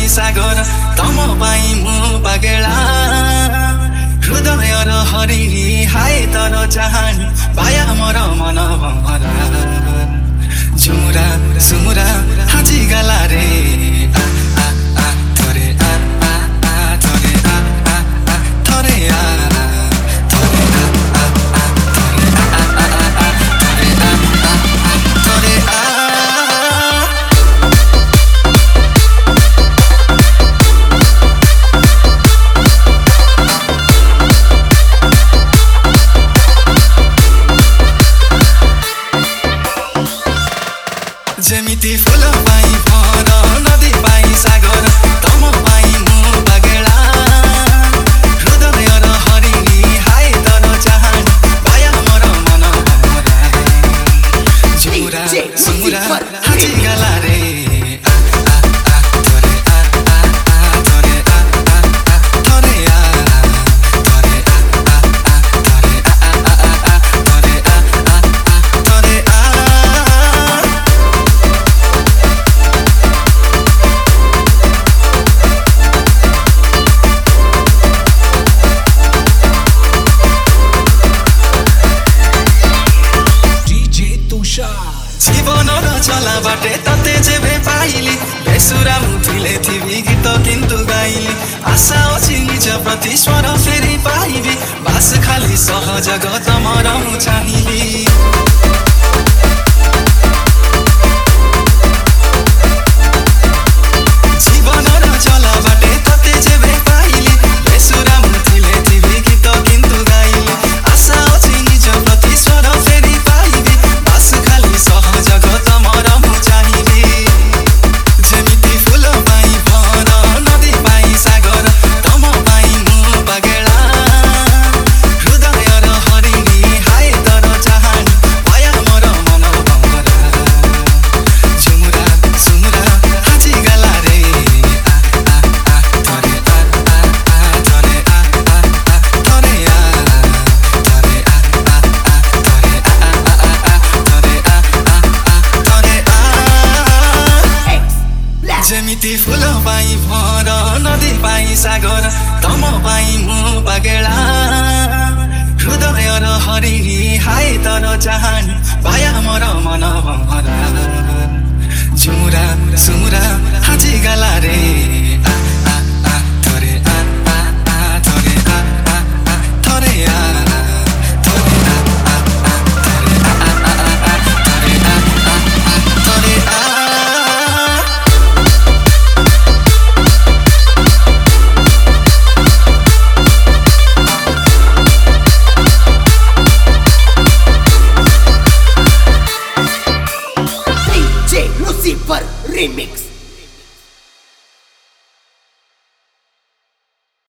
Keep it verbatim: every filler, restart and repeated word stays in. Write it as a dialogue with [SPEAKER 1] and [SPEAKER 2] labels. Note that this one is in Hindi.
[SPEAKER 1] पाई सागर तम पाई मु पागेला हृदय र हरि हाय तर चाहनी पाया मर मन भमरा झुमुरा सुमुरा हाजी गला रे आ आ आ थरे आ आ आ थरे आ आ आ थरे आ थरे आ आ आ थरे आ आ आ थरे आ आ आ थरे आ जेमिति फुल पाई भर नदी पाई सागर तम पाई मु पागेला हृदय र हरि हाय तर चाहनी पाया मर मन भमरा झुमुरा सुमुरा हाजी गला रे आ आ आ थरे आ आ आ थरे आ आ आ थरे आ थरे आ आ आ थरे आ आ आ थरे आ आ आ थरे आ जीवन र चला बाटे तते जेबे पाइली बेसुरा मुठिले थिबी गीत किन्तु गाइली आशा अछि निज प्रति स्वर फेरि पाइबी बास खाली सहज गत मरम चाहिली जीवन र चला बाटे तते जेबे पाइली बेसुरा मुठिले थिबी गीत किन्तु गाइली आशा अछि निज प्रति स्वर फेरि पाइबी बास खाली सहज गत मरम चाहिली जेमिति फुल पाई भर नदी पाई सागर तम पाई मु पागेला हृदय र हरि हाय तर चाहनी पाया मर मन भमरा झुमुरा सुमुरा हाजी गला रे आ आ आ थरे आ आ आ थरे आ आ आ थरे आ थरे आ आ आ थरे आ आ आ थरे आ आ आ थरे आ जेमिति फुल पाई भर नदी पाई सागर तम पाई मु पागेला हृदय र हरि हाय तर चाहनी पाया मर मन भमरा